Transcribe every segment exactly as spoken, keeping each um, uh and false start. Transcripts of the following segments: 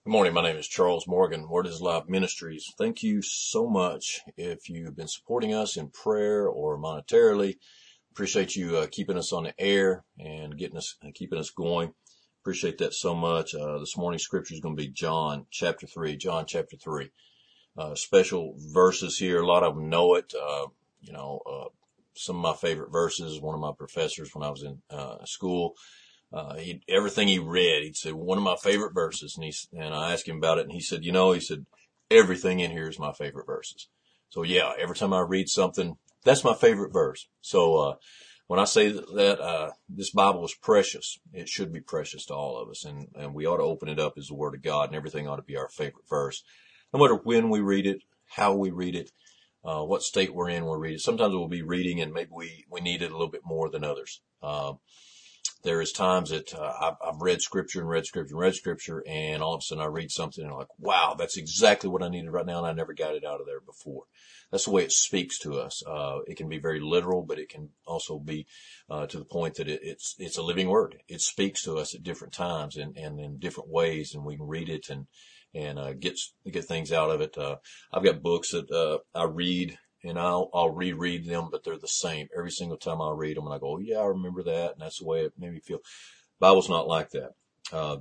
Good morning. My name is Charles Morgan, Word is Live Ministries. Thank you so much if you've been supporting us in prayer or monetarily. Appreciate you uh, keeping us on the air and getting us, uh, keeping us going. Appreciate that so much. Uh, this morning's scripture is going to be John chapter three, John chapter three. Uh, special verses here. A lot of them know it. Uh, you know, uh, some of my favorite verses. One of my professors when I was in uh, school, Uh, he, everything he read, he'd say, one of my favorite verses. And he, and I asked him about it and he said, you know, he said, everything in here is my favorite verses. So yeah, every time I read something, that's my favorite verse. So, uh, when I say that, uh, this Bible is precious, it should be precious to all of us. And, and we ought to open it up as the Word of God, and everything ought to be our favorite verse. No matter when we read it, how we read it, uh, what state we're in when we read it. Sometimes we'll be reading and maybe we, we need it a little bit more than others. Uh, There is times that uh, I've, I've read scripture and read scripture and read scripture, and all of a sudden I read something and I'm like, wow, that's exactly what I needed right now, and I never got it out of there before. That's the way it speaks to us. Uh, it can be very literal, but it can also be uh, to the point that it, it's it's a living word. It speaks to us at different times and, and in different ways, and we can read it and and uh, get get things out of it. Uh, I've got books that uh, I read. And I'll, I'll reread them, but they're the same. Every single time I read them and I go, oh, yeah, I remember that. And that's the way it made me feel. Bible's not like that. Uh,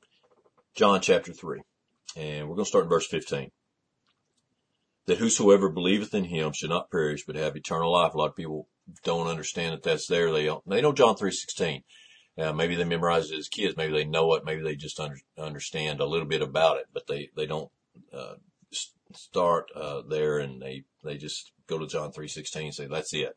John chapter three. And we're going to start in verse fifteen. That whosoever believeth in him should not perish, but have eternal life. A lot of people don't understand that that's there. They don't, they know John three sixteen. Uh, maybe they memorized it as kids. Maybe they know it. Maybe they just under, understand a little bit about it, but they, they don't, uh, start, uh, there and they, they just go to John three sixteen and say, that's it.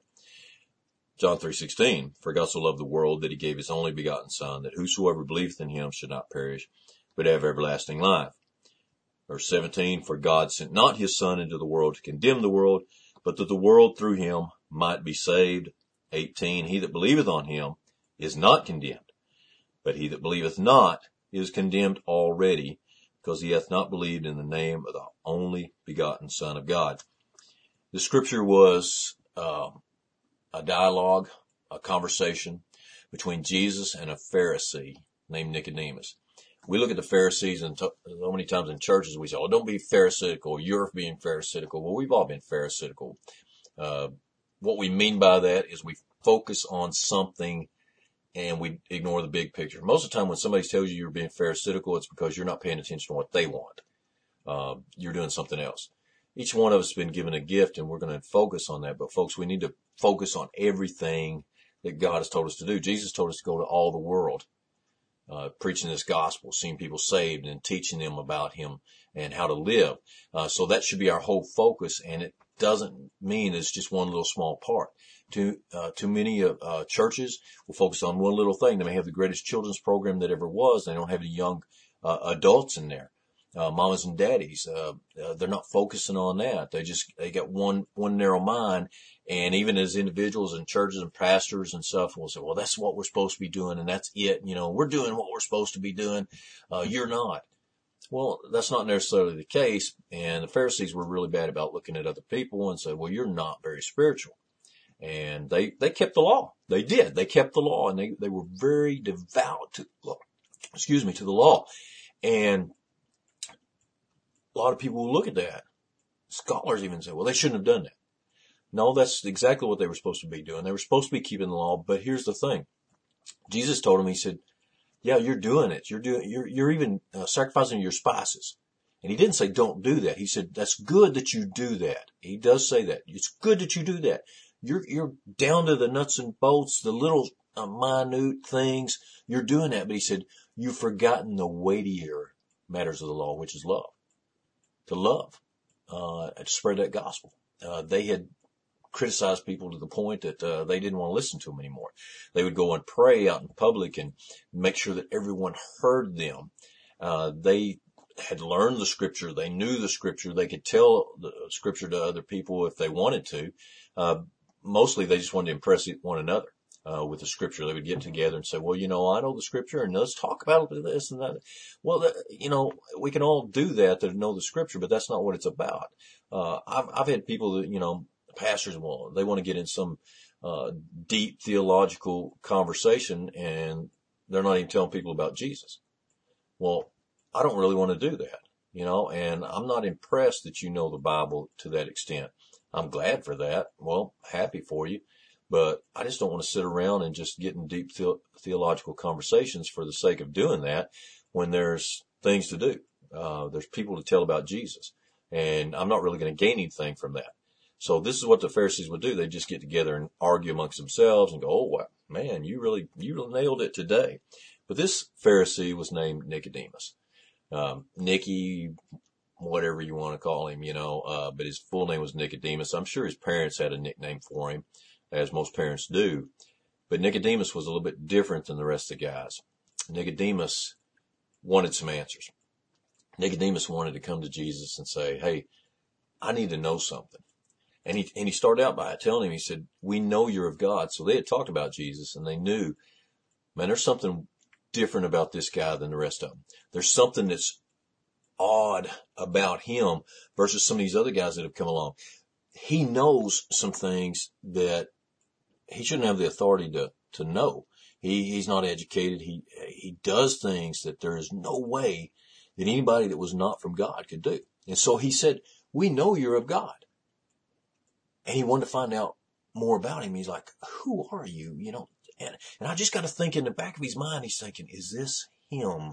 John three sixteen, for God so loved the world that he gave his only begotten son, that whosoever believeth in him should not perish, but have everlasting life. Verse seventeen, for God sent not his son into the world to condemn the world, but that the world through him might be saved. eighteen, he that believeth on him is not condemned, but he that believeth not is condemned already, because he hath not believed in the name of the only begotten Son of God. The scripture was uh, a dialogue, a conversation between Jesus and a Pharisee named Nicodemus. We look at the Pharisees, and t- so many times in churches we say, oh, don't be pharisaical, you're being pharisaical. Well, we've all been pharisaical. Uh, what we mean by that is we focus on something and we ignore the big picture. Most of the time when somebody tells you you're being pharisaical, it's because you're not paying attention to what they want. Uh, you're doing something else. Each one of us has been given a gift, and we're going to focus on that. But folks, we need to focus on everything that God has told us to do. Jesus told us to go to all the world, uh, preaching this gospel, seeing people saved and teaching them about him and how to live. Uh, so that should be our whole focus. And it doesn't mean it's just one little small part. Too, uh, too many, uh, uh, churches will focus on one little thing. They may have the greatest children's program that ever was. They don't have any young, uh, adults in there. Uh, mamas and daddies, uh, uh, they're not focusing on that. They just, they got one, one narrow mind. And even as individuals and churches and pastors and stuff will say, well, that's what we're supposed to be doing. And that's it. You know, we're doing what we're supposed to be doing. Uh, you're not. Well, that's not necessarily the case. And the Pharisees were really bad about looking at other people and said, well, you're not very spiritual. And they, they kept the law. They did. They kept the law, and they, they were very devout to, excuse me, to the law. And a lot of people will look at that. Scholars even say, well, they shouldn't have done that. No, that's exactly what they were supposed to be doing. They were supposed to be keeping the law. But here's the thing. Jesus told him, he said, yeah, you're doing it. You're doing, you're, you're even uh, sacrificing your spices. And he didn't say don't do that. He said, that's good that you do that. He does say that. It's good that you do that. You're, you're down to the nuts and bolts, the little uh, minute things. You're doing that. But he said, you've forgotten the weightier matters of the law, which is love. To love, uh, to spread that gospel. Uh, they had criticized people to the point that, uh, they didn't want to listen to them anymore. They would go and pray out in public and make sure that everyone heard them. Uh, they had learned the scripture. They knew the scripture. They could tell the scripture to other people if they wanted to. Uh, mostly they just wanted to impress one another. Uh, with the scripture, they would get together and say, well, you know, I know the scripture and let's talk about this and that. Well, the, you know, we can all do that that know the scripture, but that's not what it's about. Uh, I've, I've had people that, you know, pastors, well, they want to get in some, uh, deep theological conversation and they're not even telling people about Jesus. Well, I don't really want to do that, you know, and I'm not impressed that you know the Bible to that extent. I'm glad for that. Well, happy for you, but I just don't want to sit around and just get in deep the- theological conversations for the sake of doing that when there's things to do. Uh, there's people to tell about Jesus, and I'm not really going to gain anything from that. So this is what the Pharisees would do. They just get together and argue amongst themselves and go, oh, wow, man, you really, you really nailed it today. But this Pharisee was named Nicodemus. Um, Nicky, whatever you want to call him, you know, uh, but his full name was Nicodemus. I'm sure his parents had a nickname for him, as most parents do. But Nicodemus was a little bit different than the rest of the guys. Nicodemus wanted some answers. Nicodemus wanted to come to Jesus and say, hey, I need to know something. And he, and he started out by telling him, he said, we know you're of God. So they had talked about Jesus and they knew, man, there's something different about this guy than the rest of them. There's something that's odd about him versus some of these other guys that have come along. He knows some things that he shouldn't have the authority to, to know. He, he's not educated. He, he does things that there is no way that anybody that was not from God could do. And so he said, we know you're of God. And he wanted to find out more about him. He's like, who are you? You know, and, and I just got to think in the back of his mind, he's thinking, is this him?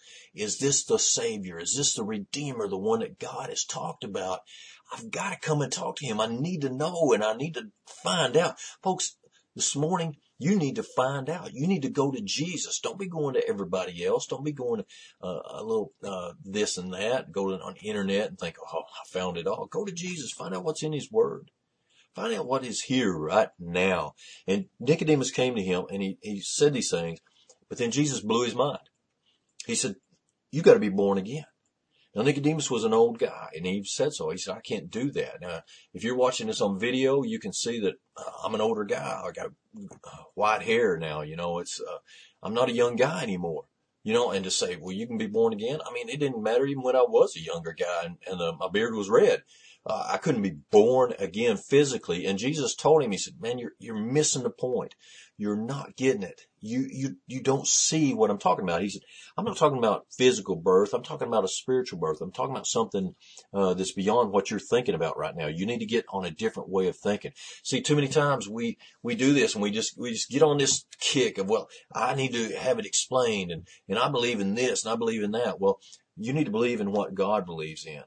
Is this the Savior? Is this the Redeemer, the one that God has talked about? I've got to come and talk to him. I need to know and I need to find out. Folks, this morning, you need to find out. You need to go to Jesus. Don't be going to everybody else. Don't be going to uh, a little uh, this and that. Go to, on the internet and think, oh, I found it all. Go to Jesus. Find out what's in his word. Find out what is here right now. And Nicodemus came to him and he, he said these things, but then Jesus blew his mind. He said, you got to be born again. Now, Nicodemus was an old guy, and he said so. He said, I can't do that. Now, if you're watching this on video, you can see that uh, I'm an older guy. I got uh, white hair now. You know, it's uh, I'm not a young guy anymore. You know, and to say, well, you can be born again. I mean, it didn't matter even when I was a younger guy and, and uh, my beard was red. Uh, I couldn't be born again physically. And Jesus told him, he said, man, you're, you're missing the point. You're not getting it. You, you, you don't see what I'm talking about. He said, I'm not talking about physical birth. I'm talking about a spiritual birth. I'm talking about something, uh, that's beyond what you're thinking about right now. You need to get on a different way of thinking. See, too many times we, we do this and we just, we just get on this kick of, well, I need to have it explained and, and I believe in this and I believe in that. Well, you need to believe in what God believes in.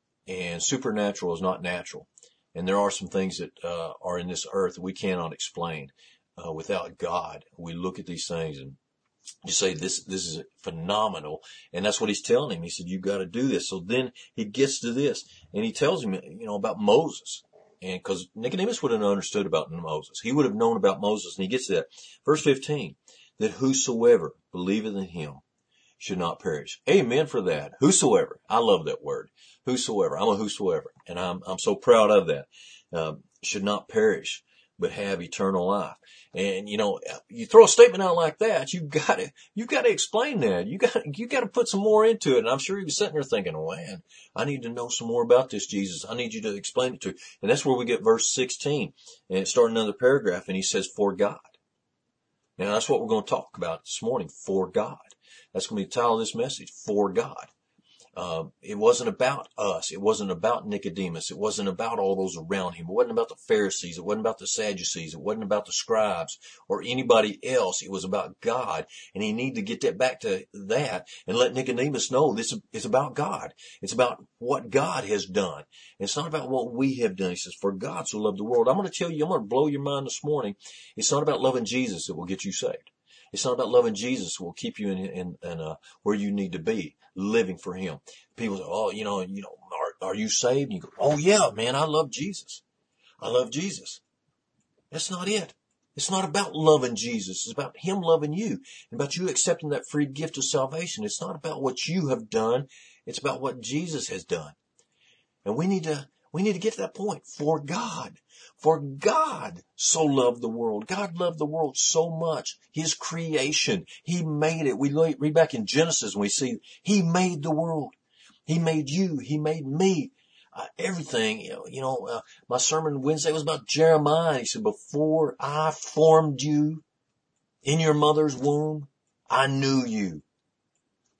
And supernatural is not natural. And there are some things that uh, are in this earth that we cannot explain uh, without God. We look at these things and just say, this this is phenomenal. And that's what he's telling him. He said, you've got to do this. So then he gets to this and he tells him, you know, about Moses. And because Nicodemus would have understood about Moses. He would have known about Moses. And he gets to that. Verse fifteen, that whosoever believeth in him should not perish. Amen for that. Whosoever. I love that word. Whosoever. I'm a whosoever. And I'm, I'm so proud of that. Um, should not perish, but have eternal life. And, you know, you throw a statement out like that, you've got to, you've got to explain that. You got, you got to put some more into it. And I'm sure he was sitting there thinking, oh, man, I need to know some more about this, Jesus. I need you to explain it to me. And that's where we get verse sixteen and it starts another paragraph and he says, for God. Now that's what we're going to talk about this morning. For God. That's going to be the title of this message, for God. Um, it wasn't about us. It wasn't about Nicodemus. It wasn't about all those around him. It wasn't about the Pharisees. It wasn't about the Sadducees. It wasn't about the scribes or anybody else. It was about God. And he needed to get that back to that and let Nicodemus know this is about God. It's about what God has done. It's not about what we have done. He says, for God so loved the world. I'm going to tell you, I'm going to blow your mind this morning. It's not about loving Jesus that will get you saved. It's not about loving Jesus who will keep you in, in, in uh, where you need to be, living for him. People say, oh, you know, you know, are, are you saved? And you go, oh yeah, man, I love Jesus. I love Jesus. That's not it. It's not about loving Jesus. It's about him loving you and about you accepting that free gift of salvation. It's not about what you have done. It's about what Jesus has done. And we need to, we need to get to that point. For God. For God so loved the world. God loved the world so much. His creation. He made it. We read back in Genesis and we see he made the world. He made you. He made me. Uh, everything. You know, you know uh, my sermon Wednesday was about Jeremiah. He said, before I formed you in your mother's womb, I knew you.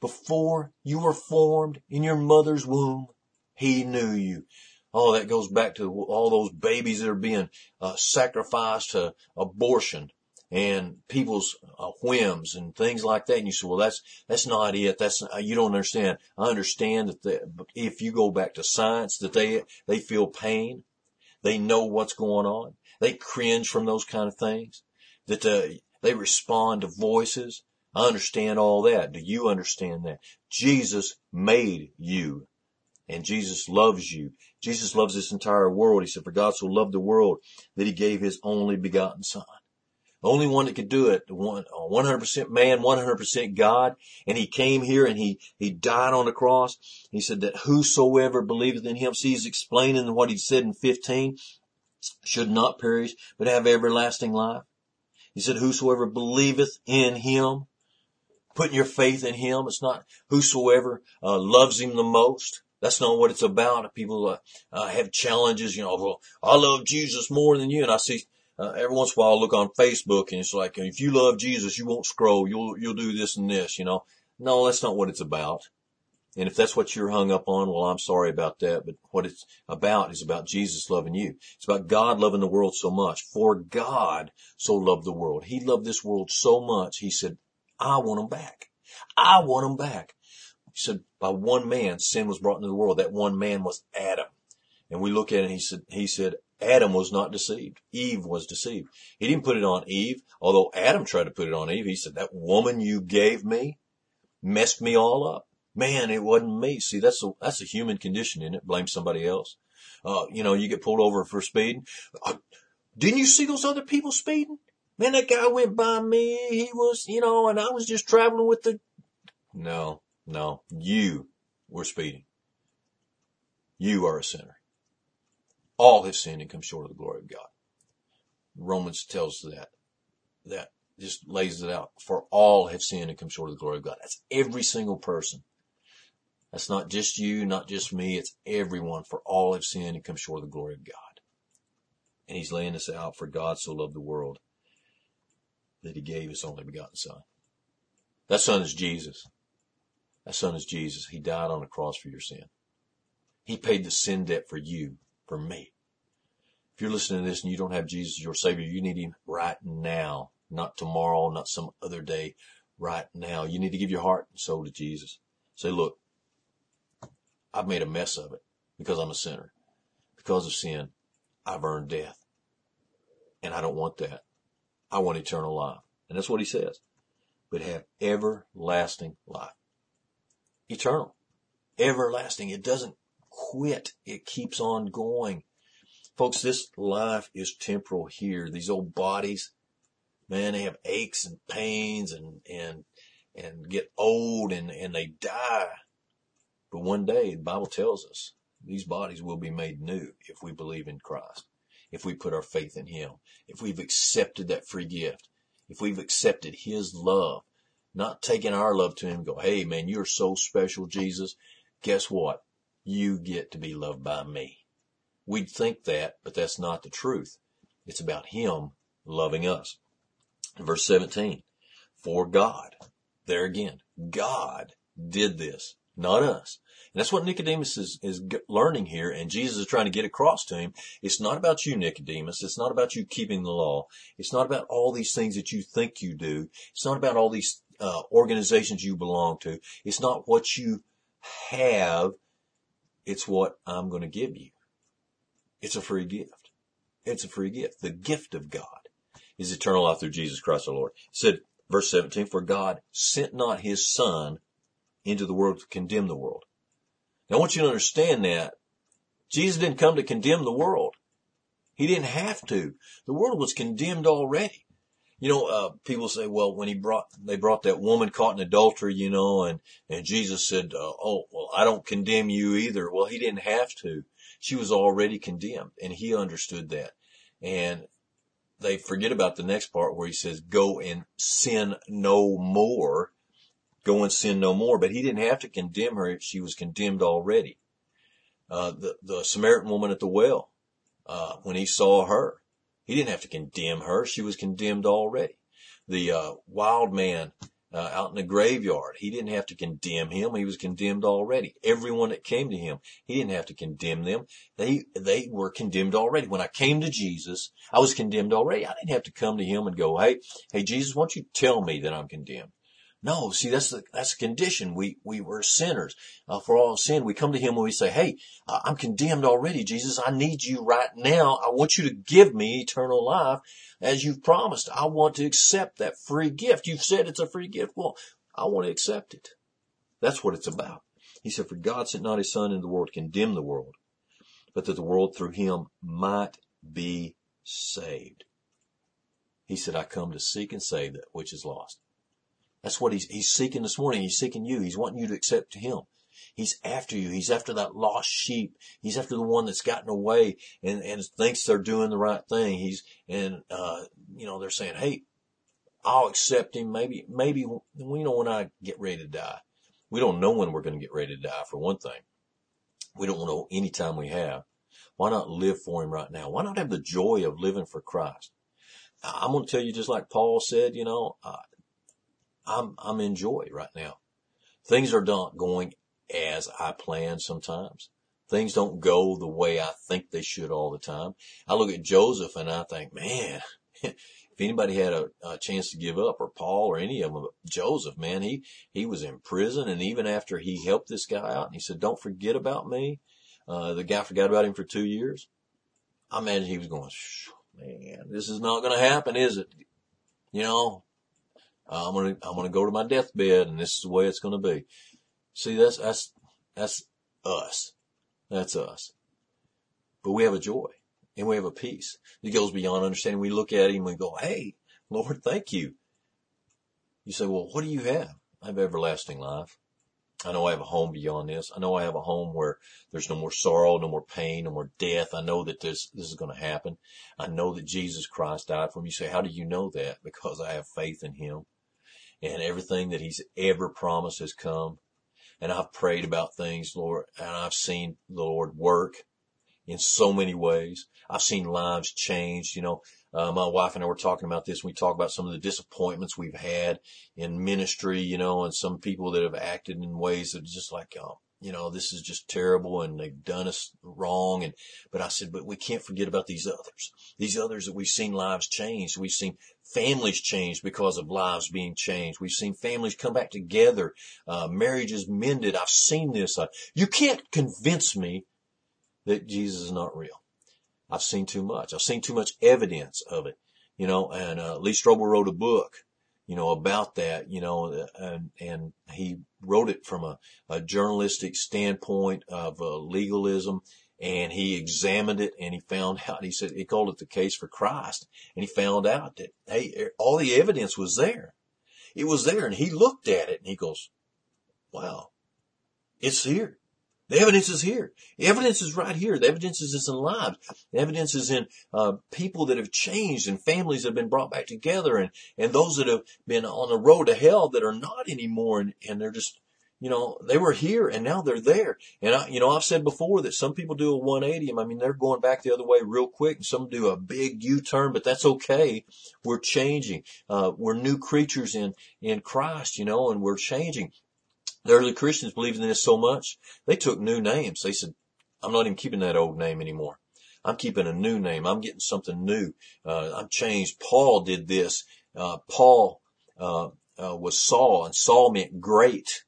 Before you were formed in your mother's womb, he knew you. Oh, that goes back to all those babies that are being uh, sacrificed to abortion and people's uh, whims and things like that. And you say, well, that's, that's not it. That's, uh, you don't understand. I understand that the, if you go back to science, that they, they feel pain. They know what's going on. They cringe from those kind of things, that uh, they respond to voices. I understand all that. Do you understand that? Jesus made you, and Jesus loves you. Jesus loves this entire world. He said, for God so loved the world that he gave his only begotten son. The only one that could do it, one, one hundred percent man, one hundred percent God. And he came here and he, he died on the cross. He said that whosoever believeth in him, see, he's explaining what he said in fifteen, should not perish, but have everlasting life. He said, whosoever believeth in him, putting your faith in him. It's not whosoever uh, loves him the most. That's not what it's about. People uh, uh, have challenges, you know, well, I love Jesus more than you. And I see uh, every once in a while I look on Facebook and it's like, if you love Jesus, you won't scroll. You'll, you'll do this and this, you know. No, that's not what it's about. And if that's what you're hung up on, well, I'm sorry about that. But what it's about is about Jesus loving you. It's about God loving the world so much. For God so loved the world. He loved this world so much. He said, I want them back. I want them back. He said, by one man, sin was brought into the world. That one man was Adam. And we look at it and he said, he said, Adam was not deceived. Eve was deceived. He didn't put it on Eve, although Adam tried to put it on Eve. He said, that woman you gave me messed me all up. Man, it wasn't me. See, that's a, that's a human condition, isn't it? Blame somebody else. Uh, you know, you get pulled over for speeding. Uh, didn't you see those other people speeding? Man, that guy went by me. He was, you know, and I was just traveling with the, no, no, you were speeding. You are a sinner. All have sinned and come short of the glory of God. Romans tells that, that just lays it out. For all have sinned and come short of the glory of God. That's every single person. That's not just you, not just me. It's everyone. For all have sinned and come short of the glory of God. And he's laying this out. For God so loved the world that he gave his only begotten son. That son is Jesus. That son is Jesus. He died on the cross for your sin. He paid the sin debt for you, for me. If you're listening to this and you don't have Jesus as your Savior, you need him right now. Not tomorrow, not some other day. Right now. You need to give your heart and soul to Jesus. Say, look, I've made a mess of it because I'm a sinner. Because of sin, I've earned death. And I don't want that. I want eternal life. And that's what he says. But have everlasting life. Eternal. Everlasting. It doesn't quit. It keeps on going. Folks, this life is temporal here. These old bodies, man, they have aches and pains and, and, and get old and, and they die. But one day, the Bible tells us, these bodies will be made new if we believe in Christ. If we put our faith in him. If we've accepted that free gift. If we've accepted his love. Not taking our love to him and go, hey man, you're so special, Jesus. Guess what? You get to be loved by me. We'd think that, but that's not the truth. It's about him loving us. Verse seventeen, for God, there again, God did this, not us. And that's what Nicodemus is, is learning here, and Jesus is trying to get across to him. It's not about you, Nicodemus. It's not about you keeping the law. It's not about all these things that you think you do. It's not about all these uh, organizations you belong to. It's not what you have. It's what I'm going to give you. It's a free gift. It's a free gift. The gift of God is eternal life through Jesus Christ our Lord. It said, verse seventeen, for God sent not his son into the world to condemn the world. Now I want you to understand that Jesus didn't come to condemn the world. He didn't have to. The world was condemned already. You know, uh, people say, well, when he brought, they brought that woman caught in adultery, you know, and, and Jesus said, uh, oh, well, I don't condemn you either. Well, he didn't have to. She was already condemned and he understood that. And they forget about the next part where he says, go and sin no more. Go and sin no more. But he didn't have to condemn her. She was condemned already. Uh, the, the Samaritan woman at the well, uh, when he saw her, he didn't have to condemn her. She was condemned already. The, uh, wild man, uh, out in the graveyard. He didn't have to condemn him. He was condemned already. Everyone that came to him, he didn't have to condemn them. They, they were condemned already. When I came to Jesus, I was condemned already. I didn't have to come to him and go, hey, hey, Jesus, why don't you tell me that I'm condemned? No, see, that's the, that's the condition. We, we were sinners, uh, for all sin. We come to him and we say, hey, uh, I'm condemned already, Jesus. I need you right now. I want you to give me eternal life as you've promised. I want to accept that free gift. You've said it's a free gift. Well, I want to accept it. That's what it's about. He said, for God sent not his son into the world to condemn the world, but that the world through him might be saved. He said, I come to seek and save that which is lost. That's what he's, he's seeking this morning. He's seeking you. He's wanting you to accept him. He's after you. He's after that lost sheep. He's after the one that's gotten away and, and thinks they're doing the right thing. He's, and, uh, you know, they're saying, hey, I'll accept him. Maybe, maybe, we know when I get ready to die. We don't know when we're going to get ready to die, for one thing. We don't know any time we have. Why not live for him right now? Why not have the joy of living for Christ? I'm going to tell you, just like Paul said, you know, uh, I'm, I'm in joy right now. Things are not going as I plan sometimes. Things don't go the way I think they should all the time. I look at Joseph and I think, man, if anybody had a, a chance to give up, or Paul or any of them, Joseph, man, he, he was in prison. And even after he helped this guy out and he said, don't forget about me. Uh, the guy forgot about him for two years. I imagine he was going, man, this is not going to happen, is it? You know, Uh, I'm gonna, I'm gonna go to my deathbed and this is the way it's gonna be. See, that's, that's, that's us. That's us. But we have a joy and we have a peace that goes beyond understanding. We look at him and we go, hey, Lord, thank you. You say, well, what do you have? I have everlasting life. I know I have a home beyond this. I know I have a home where there's no more sorrow, no more pain, no more death. I know that this, this is going to happen. I know that Jesus Christ died for me. You say, how do you know that? Because I have faith in him. And everything that he's ever promised has come. And I've prayed about things, Lord, and I've seen the Lord work in so many ways. I've seen lives changed. You know, uh, my wife and I were talking about this. We talk about some of the disappointments we've had in ministry, you know, and some people that have acted in ways that are just like, oh, you know, this is just terrible and they've done us wrong. And, but I said, but we can't forget about these others, these others that we've seen lives changed. We've seen families changed because of lives being changed. We've seen families come back together, uh, marriages mended. I've seen this. Uh, you can't convince me that Jesus is not real. I've seen too much. I've seen too much evidence of it, you know, and, uh, Lee Strobel wrote a book, you know, about that, you know, and, and he wrote it from a, a journalistic standpoint of uh, legalism. And he examined it and he found out, he said, he called it the case for Christ. And he found out that, hey, all the evidence was there. It was there. And he looked at it and he goes, wow, it's here. The evidence is here. The evidence is right here. The evidence is in lives. The evidence is in uh, people that have changed and families that have been brought back together and, and those that have been on the road to hell that are not anymore. And, and they're just, you know, they were here and now they're there. And I, you know, I've said before that some people do a one eighty. I mean, they're going back the other way real quick and some do a big U-turn, but that's okay. We're changing. Uh, we're new creatures in, in Christ, you know, and we're changing. The early Christians believed in this so much, they took new names. They said, I'm not even keeping that old name anymore. I'm keeping a new name. I'm getting something new. Uh, I'm changed. Paul did this. Uh, Paul, uh, uh, was Saul, and Saul meant great.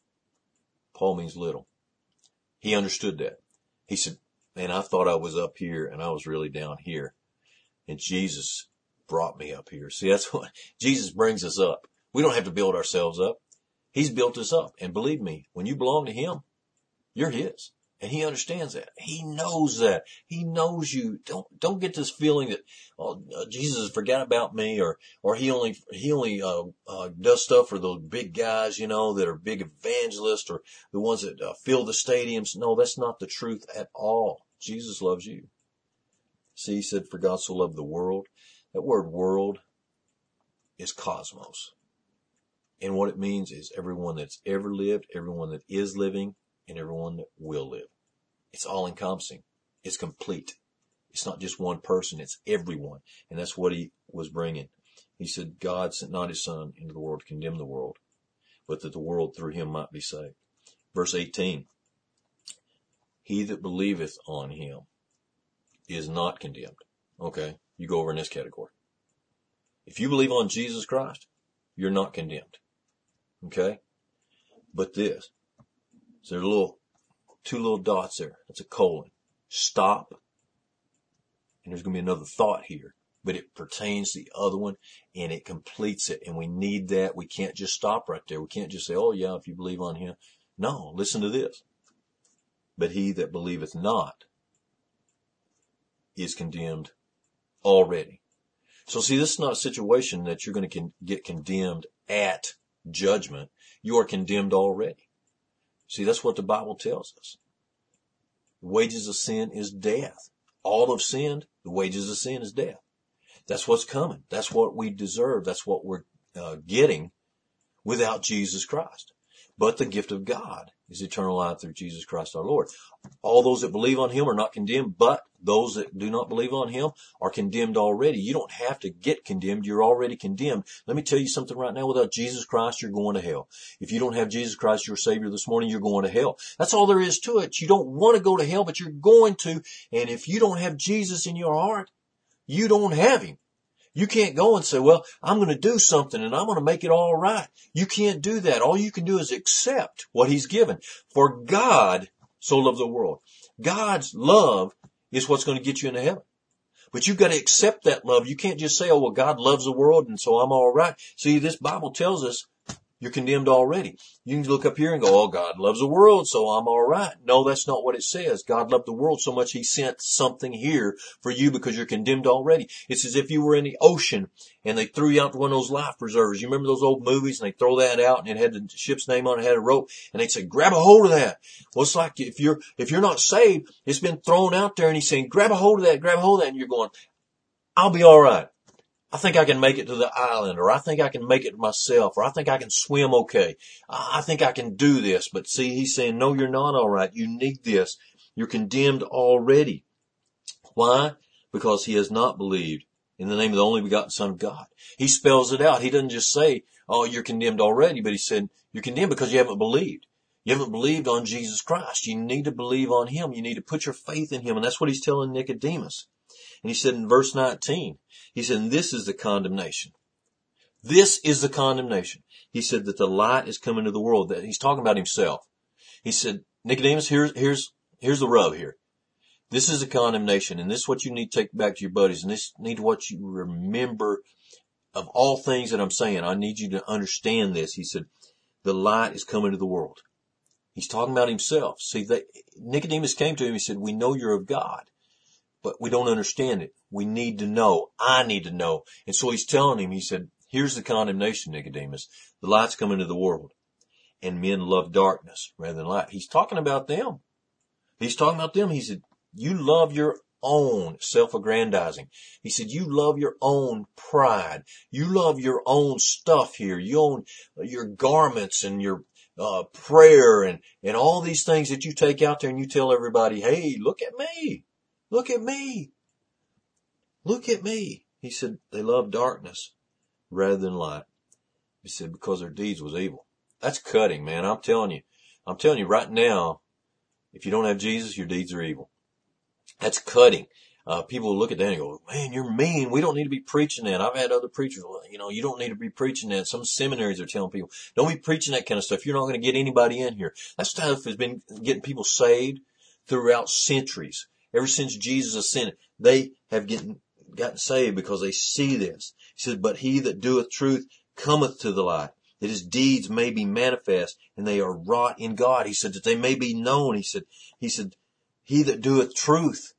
Paul means little. He understood that. He said, man, I thought I was up here and I was really down here. And Jesus brought me up here. See, that's what Jesus brings us up. We don't have to build ourselves up. He's built us up. And believe me, when you belong to him, you're his. And he understands that. He knows that. He knows you. Don't, don't get this feeling that, oh, uh, Jesus forgot about me, or, or he only, he only, uh, uh, does stuff for those big guys, you know, that are big evangelists, or the ones that uh, fill the stadiums. No, that's not the truth at all. Jesus loves you. See, he said, for God so loved the world. That word world is cosmos. And what it means is everyone that's ever lived, everyone that is living, and everyone that will live. It's all encompassing. It's complete. It's not just one person. It's everyone. And that's what he was bringing. He said, God sent not his son into the world to condemn the world, but that the world through him might be saved. Verse eighteen, he that believeth on him is not condemned. Okay, you go over in this category. If you believe on Jesus Christ, you're not condemned. Okay? But this, so there's a little, two little dots there. That's a colon. Stop. And there's going to be another thought here, but it pertains to the other one and it completes it. And we need that. We can't just stop right there. We can't just say, oh yeah, if you believe on him. No, listen to this. But he that believeth not is condemned already. So see, this is not a situation that you're going to con- get condemned at judgment. You are condemned already. See, that's what the Bible tells us. The wages of sin is death. All have sinned. The wages of sin is death. That's what's coming. That's what we deserve. That's what we're uh, getting without Jesus Christ. But the gift of God is eternal life through Jesus Christ our Lord. All those that believe on him are not condemned, but those that do not believe on him are condemned already. You don't have to get condemned. You're already condemned. Let me tell you something right now. Without Jesus Christ, you're going to hell. If you don't have Jesus Christ, your Savior this morning, you're going to hell. That's all there is to it. You don't want to go to hell, but you're going to. And if you don't have Jesus in your heart, you don't have him. You can't go and say, well, I'm going to do something and I'm going to make it all right. You can't do that. All you can do is accept what he's given. For God so loved the world. God's love is what's going to get you into heaven. But you've got to accept that love. You can't just say, oh, well, God loves the world and so I'm all right. See, this Bible tells us you're condemned already. You can look up here and go, oh, God loves the world, so I'm all right. No, that's not what it says. God loved the world so much he sent something here for you because you're condemned already. It's as if you were in the ocean and they threw you out to one of those life preservers. You remember those old movies and they throw that out and it had the ship's name on it, had a rope, and they'd say, grab a hold of that. Well, it's like if you're, if you're not saved, it's been thrown out there and he's saying, grab a hold of that, grab a hold of that. And you're going, I'll be all right. I think I can make it to the island, or I think I can make it myself, or I think I can swim okay. I think I can do this. But see, he's saying, no, you're not all right. You need this. You're condemned already. Why? Because he has not believed in the name of the only begotten Son of God. He spells it out. He doesn't just say, oh, you're condemned already, but he said, you're condemned because you haven't believed. You haven't believed on Jesus Christ. You need to believe on him. You need to put your faith in him. And that's what he's telling Nicodemus. And he said in verse nineteen, he said, this is the condemnation. This is the condemnation. He said that the light is coming to the world. That he's talking about himself. He said, Nicodemus, here's, here's, here's the rub here. This is the condemnation. And this is what you need to take back to your buddies. And this need what you remember of all things that I'm saying. I need you to understand this. He said, the light is coming to the world. He's talking about himself. See, they, Nicodemus came to him. He said, we know you're of God, but we don't understand it. We need to know. I need to know. And so he's telling him, he said, here's the condemnation, Nicodemus. The light's come into the world and men love darkness rather than light. He's talking about them. He's talking about them. He said, you love your own self-aggrandizing. He said, you love your own pride. You love your own stuff here. You own your garments and your uh, prayer and, and all these things that you take out there and you tell everybody, hey, look at me. Look at me. Look at me. He said, they love darkness rather than light. He said, because their deeds was evil. That's cutting, man. I'm telling you. I'm telling you right now, if you don't have Jesus, your deeds are evil. That's cutting. Uh, people will look at that and go, man, you're mean. We don't need to be preaching that. I've had other preachers, you know, you don't need to be preaching that. Some seminaries are telling people, don't be preaching that kind of stuff. You're not going to get anybody in here. That stuff has been getting people saved throughout centuries. Ever since Jesus ascended, they have getting, gotten saved because they see this. He says, but he that doeth truth cometh to the light, that his deeds may be manifest, and they are wrought in God. He said that they may be known. He said, he said, he that doeth truth,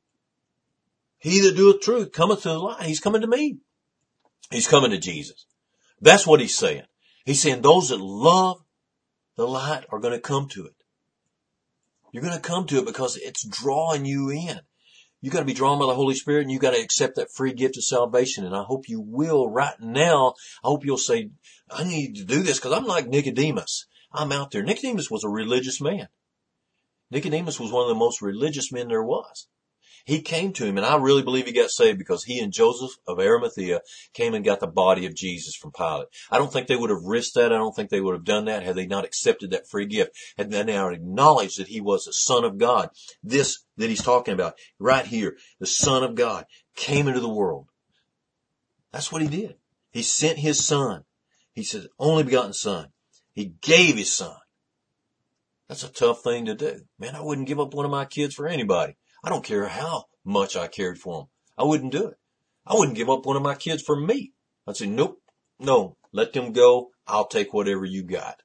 he that doeth truth cometh to the light. He's coming to me. He's coming to Jesus. That's what he's saying. He's saying those that love the light are going to come to it. You're going to come to it because it's drawing you in. You got to be drawn by the Holy Spirit and you got to accept that free gift of salvation. And I hope you will right now. I hope you'll say, I need to do this because I'm like Nicodemus. I'm out there. Nicodemus was a religious man. Nicodemus was one of the most religious men there was. He came to him, and I really believe he got saved because he and Joseph of Arimathea came and got the body of Jesus from Pilate. I don't think they would have risked that. I don't think they would have done that had they not accepted that free gift, had they not acknowledged that he was the Son of God. This that he's talking about right here, the Son of God, came into the world. That's what he did. He sent his Son. He said, only begotten Son. He gave his Son. That's a tough thing to do. Man, I wouldn't give up one of my kids for anybody. I don't care how much I cared for them. I wouldn't do it. I wouldn't give up one of my kids for me. I'd say, nope, no, let them go. I'll take whatever you got.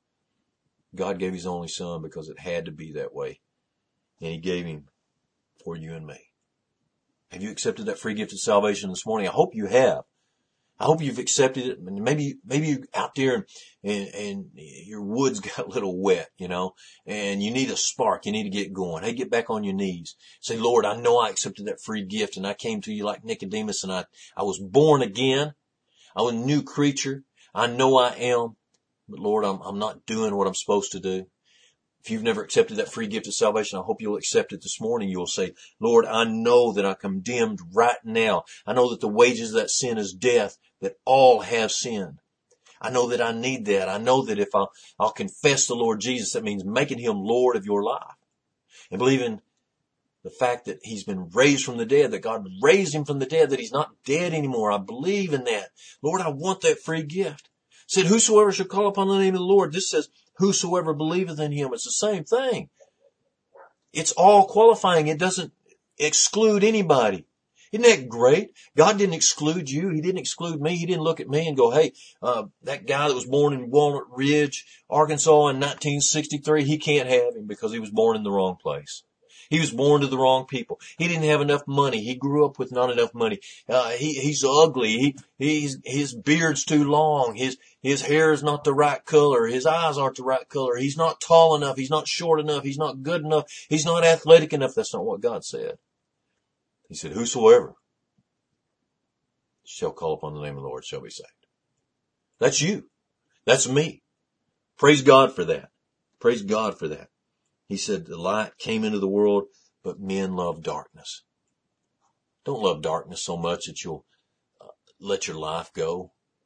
God gave his only Son because it had to be that way. And he gave him for you and me. Have you accepted that free gift of salvation this morning? I hope you have. I hope you've accepted it. Maybe, maybe you're out there and, and your wood's got a little wet, you know, and you need a spark. You need to get going. Hey, get back on your knees. Say, Lord, I know I accepted that free gift and I came to you like Nicodemus and I, I was born again. I was a new creature. I know I am, but Lord, I'm, I'm not doing what I'm supposed to do. If you've never accepted that free gift of salvation, I hope you'll accept it this morning. You'll say, Lord, I know that I'm condemned right now. I know that the wages of that sin is death, that all have sinned. I know that I need that. I know that if I'll, I'll confess the Lord Jesus, that means making him Lord of your life. And believing the fact that he's been raised from the dead, that God raised him from the dead, that he's not dead anymore. I believe in that. Lord, I want that free gift. It said, whosoever shall call upon the name of the Lord. This says, whosoever believeth in him. It's the same thing. It's all qualifying. It doesn't exclude anybody. Isn't that great? God didn't exclude you. He didn't exclude me. He didn't look at me and go, hey, uh, that guy that was born in Walnut Ridge, Arkansas in nineteen sixty-three, he can't have him because he was born in the wrong place. He was born to the wrong people. He didn't have enough money. He grew up with not enough money. Uh, he, he's ugly. He, he's, his beard's too long. His, his hair is not the right color. His eyes aren't the right color. He's not tall enough. He's not short enough. He's not good enough. He's not athletic enough. That's not what God said. He said, whosoever shall call upon the name of the Lord shall be saved. That's you. That's me. Praise God for that. Praise God for that. He said the light came into the world, but men love darkness. Don't love darkness so much that you'll uh, let your life go.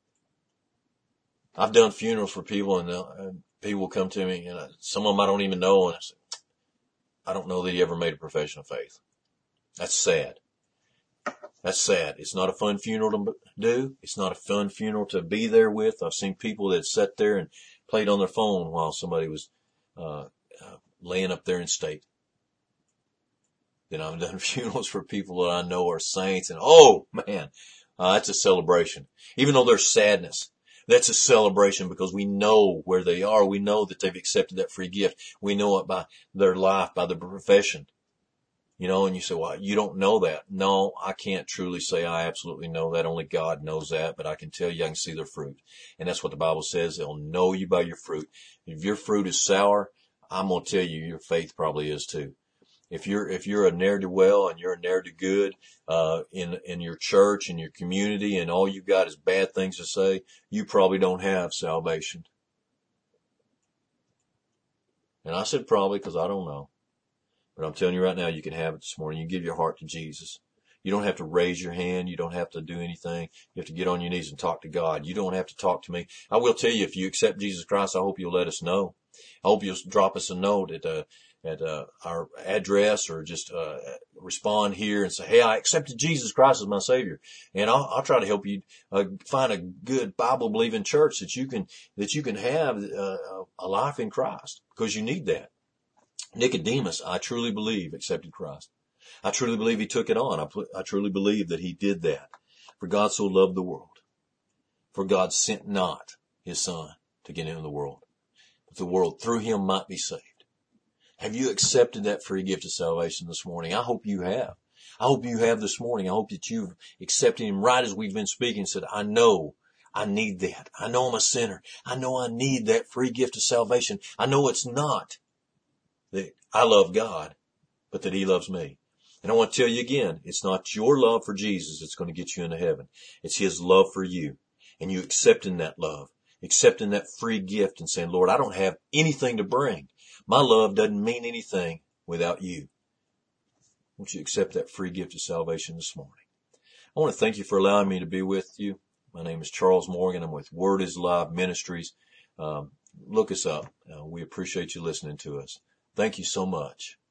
I've done funerals for people and, uh, and people will come to me and uh, some of them I don't even know. And I say, I don't know that he ever made a profession of faith. That's sad. That's sad. It's not a fun funeral to do. It's not a fun funeral to be there with. I've seen people that sat there and played on their phone while somebody was, uh, uh laying up there in state. Then I've done funerals for people that I know are saints and oh man, uh, that's a celebration. Even though there's sadness, that's a celebration because we know where they are. We know that they've accepted that free gift. We know it by their life, by their profession. You know, and you say, well, you don't know that. No, I can't truly say I absolutely know that. Only God knows that, but I can tell you, I can see their fruit. And that's what the Bible says. They'll know you by your fruit. If your fruit is sour, I'm going to tell you, your faith probably is too. If you're, if you're a ne'er-do-well and you're a ne'er-do-good, uh, in, in your church, in your community, and all you got is bad things to say, you probably don't have salvation. And I said probably because I don't know. But I'm telling you right now, you can have it this morning. You give your heart to Jesus. You don't have to raise your hand. You don't have to do anything. You have to get on your knees and talk to God. You don't have to talk to me. I will tell you, if you accept Jesus Christ, I hope you'll let us know. I hope you'll drop us a note at, uh, at, uh, our address or just, uh, respond here and say, hey, I accepted Jesus Christ as my Savior. And I'll, I'll try to help you, uh, find a good Bible believing church that you can, that you can have, uh, a life in Christ because you need that. Nicodemus, I truly believe, accepted Christ. I truly believe he took it on. I, I truly believe that he did that. For God so loved the world. For God sent not his Son to get into the world, but the world through him might be saved. Have you accepted that free gift of salvation this morning? I hope you have. I hope you have this morning. I hope that you've accepted him right as we've been speaking and said, I know I need that. I know I'm a sinner. I know I need that free gift of salvation. I know it's not that I love God, but that he loves me. And I want to tell you again, it's not your love for Jesus that's going to get you into heaven. It's his love for you. And you accepting that love, accepting that free gift and saying, Lord, I don't have anything to bring. My love doesn't mean anything without you. Won't you accept that free gift of salvation this morning? I want to thank you for allowing me to be with you. My name is Charles Morgan. I'm with Word is Live Ministries. Um, look us up. Uh, we appreciate you listening to us. Thank you so much.